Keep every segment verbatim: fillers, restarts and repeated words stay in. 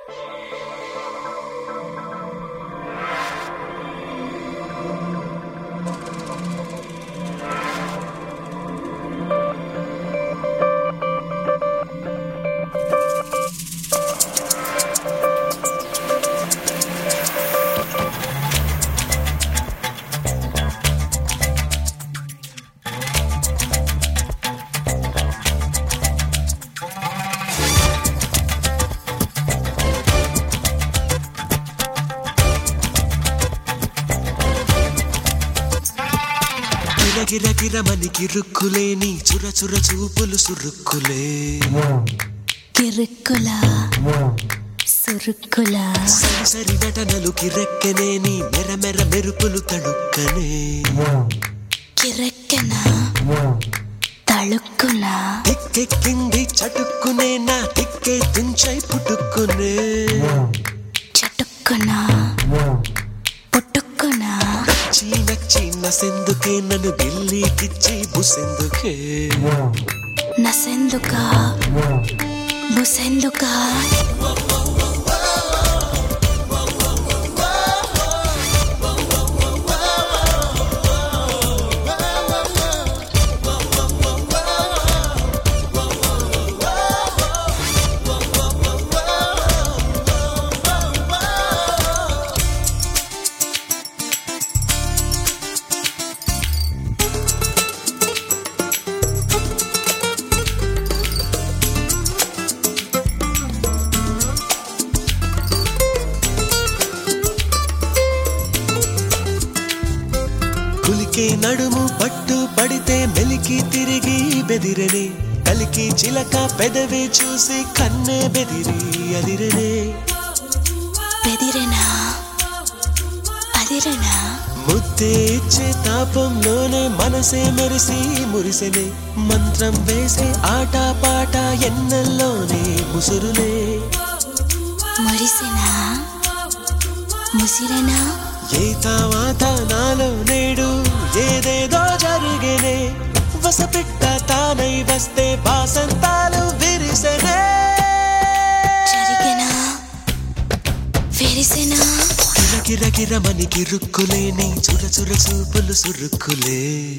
గిరగిరమని గిరుక్కులేని చుర చుర చూపులు సురుక్కులే కిరుక్కులా సురుక్కులా సరి సరి నటనలు కిరెక్కనేని మెర మెర మెరుపులు తడుక్కనే కిరెక్కన తళుక్కునా టిక్కెక్కింది చటుక్కునే నా టిక్కే తుంచై పుట్టుక్కునే చటుక్కునా పుట్టుక్కునా నచ్చి నచ్చి నసెందుకే నన్ను గిల్లీకిచ్చి బుసెందుకే నసెందుకా బుసెందుకా కులికే నడుము పట్టు పడితే మెలికి తిరిగి బెదిరనే కలికి చిలక పెదవి చూసి కన్నే బెదిరి అదిరనే బెదిరనా అదిరనా ముద్దే ఇచ్చే తాపంలోనే మనసే మెరిసి మురిసెనే మంత్రం వేసే ఆట పాట ఎన్నెల్లోనే ముసురులే మురిసినా ముసిరనా ఏ తావాత నాలో నేడు ఏదేదో జరిగేనే వసపిట్ట తానై వస్తే బాసంతాలు విరిసెనే జరిగేనా విరిసెనా గిరగిరమని గిరుక్కులేని చుర చుర చూపులు సురుక్కులే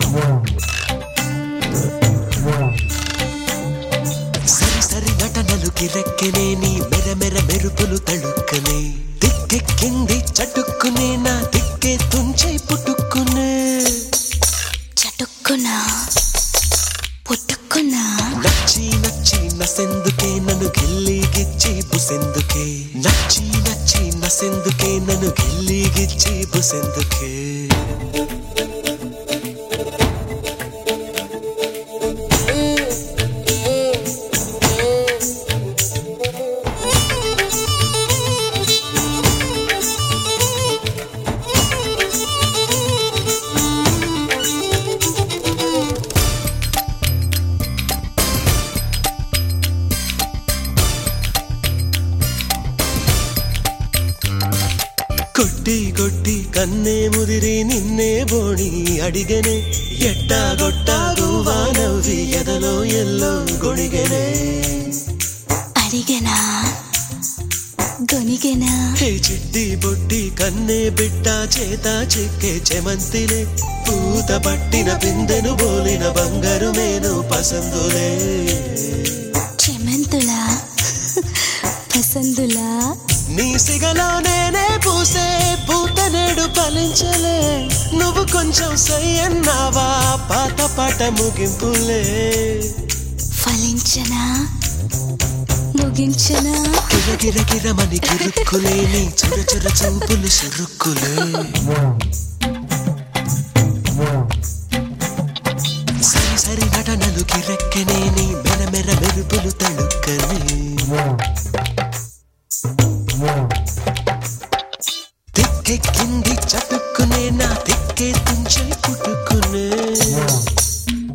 సరి సరి నటనలు కిరెక్కనేని మెర మెర మెరుపులు తడుక్కనే దిక్కెక్కింది చటుక్కునే నా దిక్కే తుంచై పుట్టుక్కునే చటుక్కునా పుట్టుక్కునా నచ్చి నచ్చి నసెందుకే నన్ను గిల్లీగిచ్చి బుసెందుకే నచ్చి నచ్చి నసెందుకే నన్ను గిల్లీగిచ్చి బుసెందుకే కొట్టి కొట్టి కన్నే ముదిరి నిన్నే బోణి అడిగనే ఎట్టా గొట్టా గువ్వా నవ్వి ఎదలో ఎల్లో గొణిగనే అడిగనా గొనిగనా హే చిట్టి బొట్టి కన్నే బిడ్డ చేత చిక్కే చెమంతిలే పూత పట్టిన పిందెను బోలిన బంగారు మేను పసందులే చెమంతులా పసందులా నీ సిగలో నేనే పూసే పూత నేడు ఫలించలే నువ్వు కొంచెం సై అన్నావా పాత పాట ముగింపులే ఫలించనా ముగించనా గిరగిరగిరమని గిరుక్కులేని చుర చుర చూపులు సురుక్కులే సరి సరి నటనలు కిరెక్కనేని మెర మెర మెరుపులు తడుక్కనే దిక్కెక్కింది చటుక్కునే నా దిక్కే తుంచై పుట్టుకునే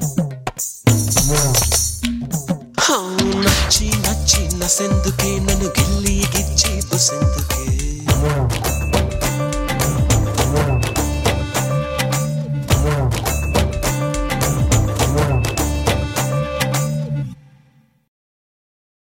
నచ్చి నచ్చి నసెందుకే నన్ను